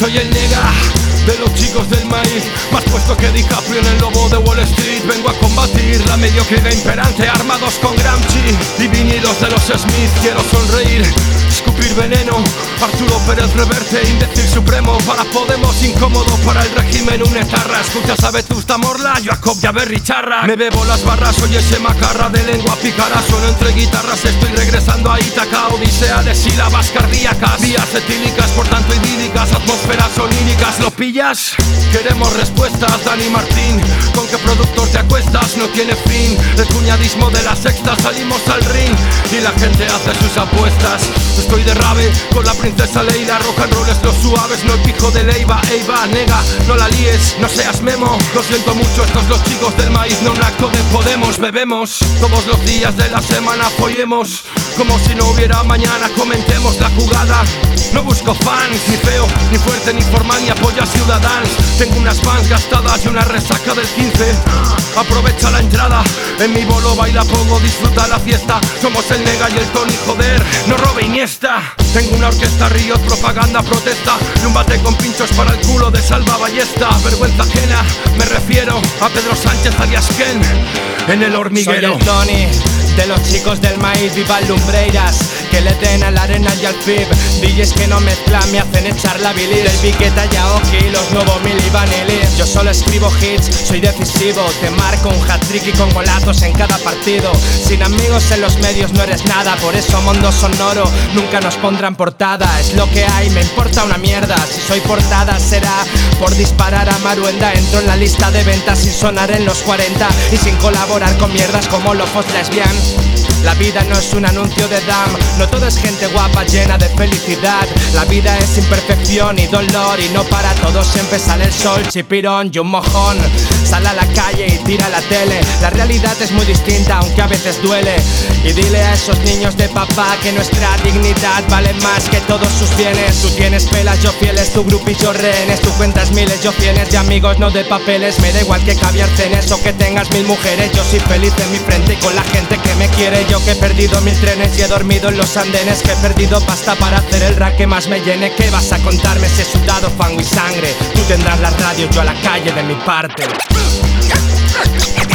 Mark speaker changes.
Speaker 1: soy el nega de los chicos del maíz, más puesto que DiCaprio en el lobo de Wall Street. Vengo a combatir la mediocridad imperante, armados con Gramsci y vinilos de los Smith. Quiero sonreír, escupir veneno, Arturo Pérez Reverte, imbécil supremo para Podemos, incómodo para el régimen, un etarra. Escuchas a Vetusta Morla, Jacob Jaberri Charra. Me bebo las barras, oye ese macarra de lengua pícara. Sueno entre guitarras, estoy regresando a Ítaca. Odisea de sílabas cardíacas, vías etílicas, por tanto idílicas, atmósferas oníricas. ¿Lo pillas? Queremos respuestas, Dani Martín. ¿Con qué productor te acuestas? No tiene fin. El cuñadismo de la sexta, salimos al ring y la gente hace sus apuestas. Estoy de rave con la princesa Leila. Rock and roll es los suaves, no el pijo de Leiva. Eiva, nega, no la líes, no seas memo. Lo siento mucho, estos los chicos del maíz, no un acto de Podemos. Bebemos todos los días de la semana, apoyemos como si no hubiera mañana, comentemos la jugada. No busco fans, ni feo, ni fuerte, ni formal, ni apoyo a Ciudadans. Tengo unas fans gastadas y una resaca del 15. Aprovecha la entrada, en mi bolo baila poco, disfruta la fiesta. Somos el Nega y el Tony, joder, no robe Iniesta. Tengo una orquesta, ríos, propaganda, protesta y un bate con pinchos para el culo de Salva Ballesta. Vergüenza ajena, me refiero a Pedro Sánchez alias Ken en el hormiguero.
Speaker 2: Soy el Tony de los chicos del maíz, viva Lumbreiras, que le den a la arena y al FIB. DJs que no mezclan me hacen echar la bilis. Del Piqueta y Aoki, los nuevos Milli Vanilli. Yo solo escribo hits, soy decisivo. Te marco un hat-trick y con golazos en cada partido. Sin amigos en los medios no eres nada, por eso Mundo Sonoro nunca nos pondrán portada. Es lo que hay, me importa una mierda. Si soy portada será por disparar a Maruenda. Entro en la lista de ventas sin sonar en los 40 y sin colaborar con mierdas como Lofos Lesbian. La vida no es un anuncio de DAM, no todo es gente guapa llena de felicidad. La vida es imperfección y dolor y no para todos siempre sale el sol. Chipirón y un mojón, sal a la calle y tira la tele. La realidad es muy distinta aunque a veces duele. Y dile a esos niños de papá que nuestra dignidad vale más que todos sus bienes. Tú tienes pelas, yo fieles, tu grupillo rehenes. Tú cuentas miles, yo cienes de amigos, no de papeles. Me da igual que caviar cenes o que tengas 1000 mujeres. Yo soy feliz en mi frente y con la gente que me quiere. Yo que he perdido 1000 trenes y he dormido en los andenes, que he perdido pasta para hacer el rap que más me llene. ¿Qué vas a contarme si he sudado fango y sangre? Tú tendrás la radio, yo a la calle de mi parte.